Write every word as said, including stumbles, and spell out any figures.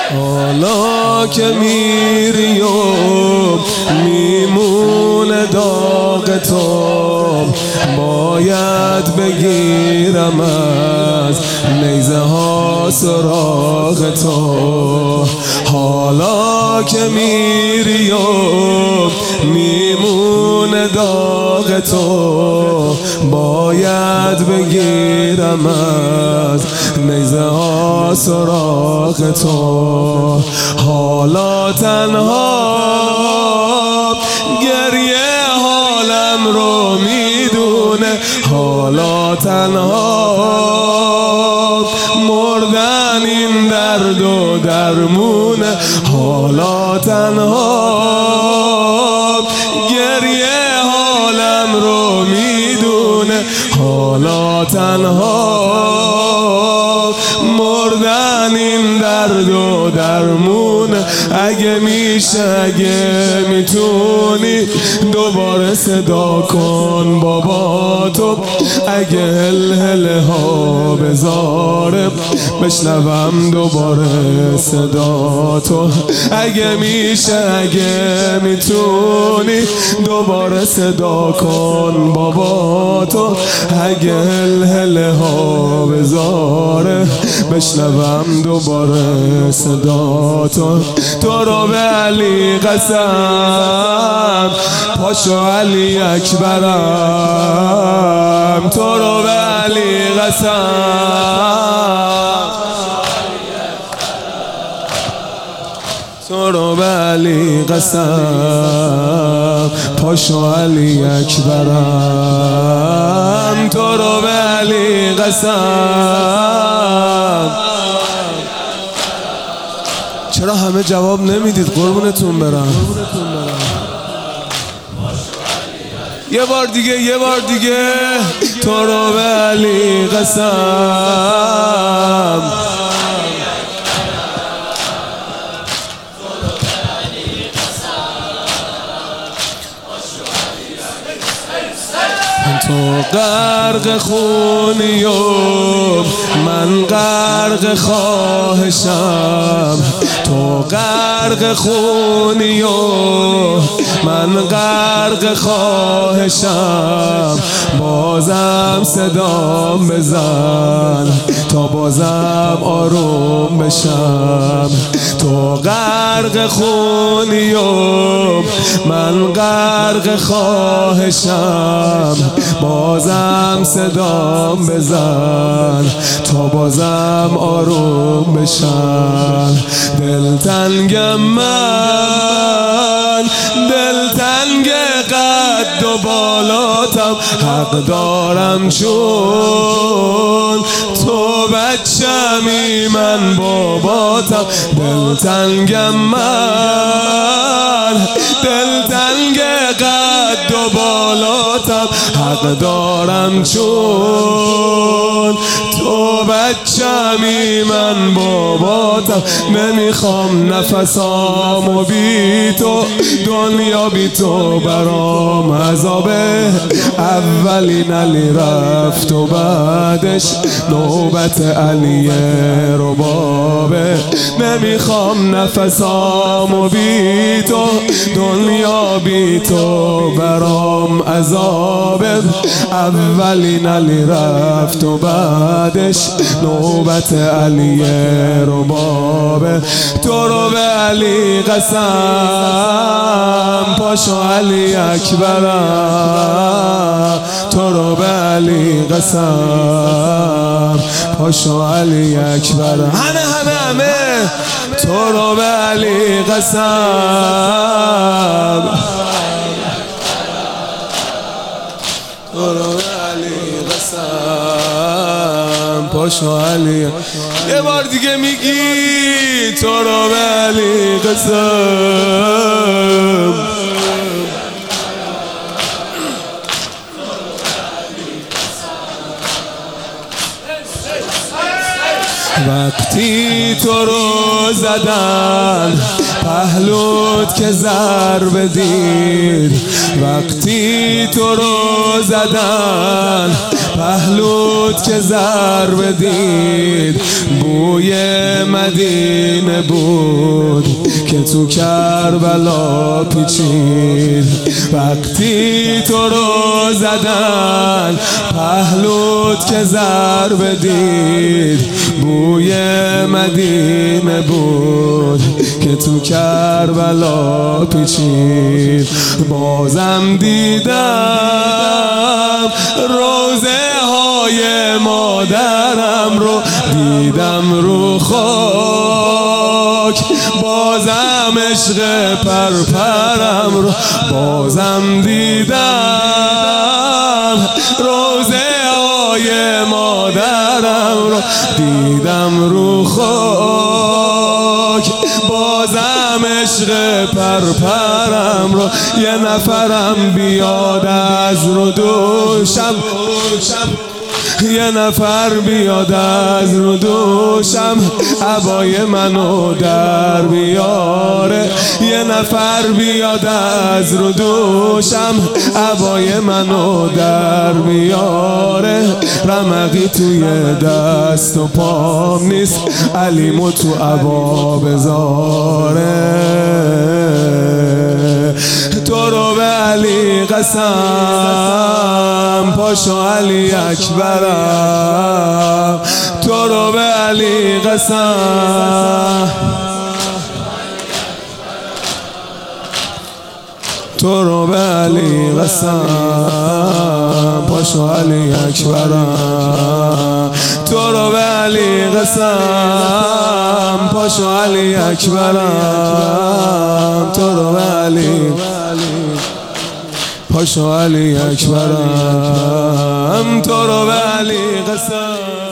حالا که میری و میمونه داغ تو، باید بگیرم از نیزه ها سراغ تو. حالا که میری و میمونه داغ تو، باید بگیرم از نیزه ها سراغ تو. حالا تنها گریه حالم رو میدونه، حالا تنها مردن این درد و درمونه، حالا تنها گریه حالم رو میدونه، حالا تنها مردن این درد و درمونه. اگه میشه اگه میتونی دوباره صدا کن بابا تو، اگه هل هل ها بذاره بشنوم دوباره صدا تو. اگه میشه اگه میتونی دوباره صدا کن بابا تو، اگه هل هل ها بذاره بشنوم دوباره صدا تو. تو رو به علی قسم پاشو علی اکبرم، تو رو به علی قسم، تو رو به علی قسم پاشو علی اکبرم، تو رو به علی قسم. چرا همه جواب نمیدید؟ قربونتون برم. یه بار دیگه یه بار دیگه تو رو به علی قسم، تو غرق خونی و من غرق خواهشم، تو غرق خونی و من غرق خواهشم. بازم صدام بزن تا بازم آروم بشم، تو غرق خونی و من غرق خواهشم. بازم صدام بزن تا بازم آروم بشم. دلتنگم من، دلتنگ قد و بالاتم، حق دارم چون تو بچمی من باباتم. دلتنگم من، دلتنگ قد و بالاتم، حق دارم چون تو بچمی من باباتم. نمیخوام نفسامو بی تو، دنیا بی تو برام عذابه. اولین علی رفت و بعدش نوبت علی ربابه. نمیخوام نفسامو بی تو، دنیا بی تو برام عذابه. اولین علی رفت و بعدش نوبت علی ربابه. تو رو به علی قسم پاشو علی اکبرم، تو رو به علی قسم پاشو علی اکبرم. همه همه همه تو رو به علی قسم، تو رو به علی قسم پاشو علی. یه بار دیگه میگی تو رو به علی قسم. وقتی تو رو زدن پهلوت که ضربه دید، وقتی تو رو زدن پهلوت که ضربه دید، بوی من مدینه بود که تو کربلا پیچید. وقتی تو رو زدن پهلوت که ضربه دید، بوی مدینه بود که تو کربلا پیچید. بازم دیدم روزه های مادرم رو، دیدم رو خاک. بازم عشق پرپرم رو، بازم دیدم روزه های مادرم رو، دیدم رو خاک. بازم عشق پرپرم رو، یه نفرم بیاد از رو دوشم، یه نفر بیاد از رو دوشم عبای منو در بیاره. یه نفر بیاد از رو دوشم عبای منو در بیاره. رمقی توی دست و پام نیست، علیمو تو عبا بذاره. تو رو به علی قسم، پاشو علی اکبرم. تو رو به علی قسم، تو رو به علی قسم، پاشو علی اکبرم. تو رو به علی قسم، پاشو علی اکبرم. تو رو به علی، پاشو علی اکبرم. تو رو به علی قسم.